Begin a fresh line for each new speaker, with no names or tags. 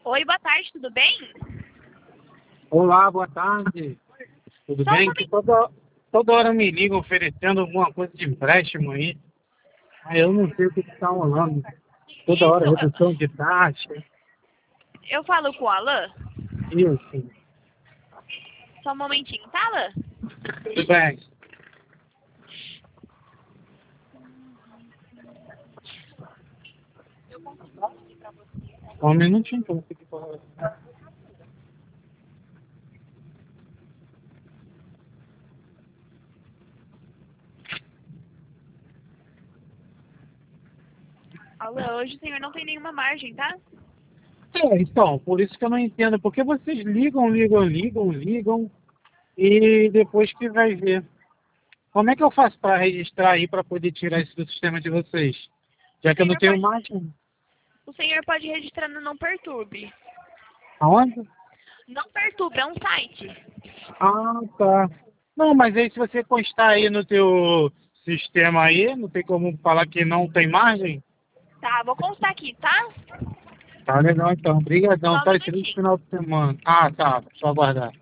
Oi, boa tarde, tudo bem?
Olá, boa tarde. Tudo
Só um
bem? Que
momento.
toda hora me ligam oferecendo alguma coisa de empréstimo aí. Aí eu não sei o que está rolando. Toda
Isso,
hora redução de taxa.
eu falo com o Alan.
Isso.
Só um momentinho, tá, Alan?
Tudo bem. Só um minutinho que eu vou pedir para...
Alan, hoje o senhor não tem nenhuma margem, tá?
Então, por isso que eu não entendo. Porque vocês ligam e depois que vai ver. Como é que eu faço para registrar aí para poder tirar isso do sistema de vocês? Já
O
que eu não
senhor
tenho
pode,
margem.
o senhor pode registrar no Não Perturbe.
Aonde?
Não Perturbe é um site.
Ah, tá. Não, mas aí se você constar aí no teu sistema aí, não tem como falar que não tem margem?
Tá, vou constar aqui, tá?
Tá legal então. Obrigadão.
Só um
Tá excelente
minutinho.
final de semana. Ah, tá. Só aguardar.